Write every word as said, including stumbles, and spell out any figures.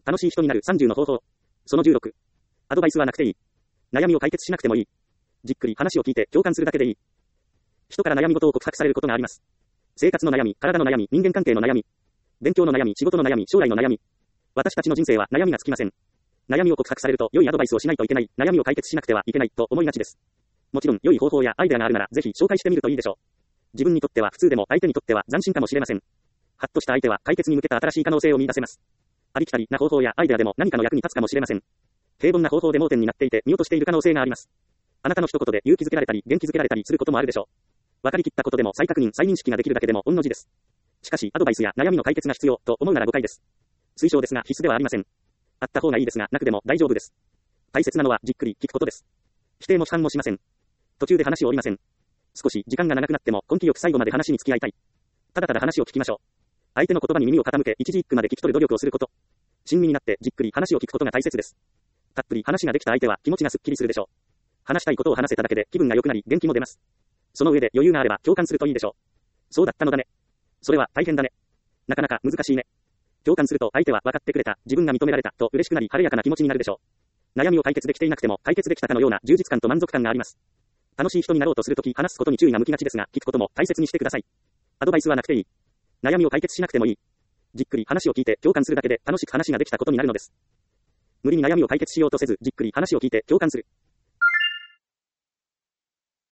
楽しい人になるさんじゅうの方法。そのじゅうろく。アドバイスはなくていい。悩みを解決しなくてもいい。じっくり話を聞いて共感するだけでいい。人から悩み事を告白されることがあります。生活の悩み、体の悩み、人間関係の悩み、勉強の悩み、仕事の悩み、将来の悩み。私たちの人生は悩みがつきません。悩みを告白されると良いアドバイスをしないといけない、悩みを解決しなくてはいけないと思いがちです。もちろん良い方法やアイデアがあるならぜひ紹介してみるといいでしょう。自分にとっては普通でも相手にとっては斬新かもしれません。ハッとした相手は解決に向けた新しい可能性を見出せます。ありきたりな方法やアイデアでも何かの役に立つかもしれません。平凡な方法で盲点になっていて見落としている可能性があります。あなたの一言で勇気づけられたり元気づけられたりすることもあるでしょう。分かりきったことでも再確認再認識ができるだけでも御の字です。しかしアドバイスや悩みの解決が必要と思うなら誤解です。推奨ですが必須ではありません。あった方がいいですがなくても大丈夫です。大切なのはじっくり聞くことです。否定も批判もしません。途中で話を折りません。少し時間が長くなっても根気よく最後まで話に付き合いたい。ただただ話を聞きましょう。相手の言葉に耳を傾け一字一句まで聞き取る努力をすること。親身になってじっくり話を聞くことが大切です。たっぷり話ができた相手は気持ちがすっきりするでしょう。話したいことを話せただけで気分が良くなり元気も出ます。その上で余裕があれば共感するといいでしょう。そうだったのだね。それは大変だね。なかなか難しいね。共感すると相手は分かってくれた、自分が認められたと嬉しくなり晴れやかな気持ちになるでしょう。悩みを解決できていなくても解決できたかのような充実感と満足感があります。楽しい人になろうとするとき話すことに注意が向きがちですが聞くことも大切にしてください。アドバイスはなくていい。悩みを解決しなくてもいい。じっくり話を聞いて共感するだけで楽しく話ができたことになるのです。無理に悩みを解決しようとせずじっくり話を聞いて共感する。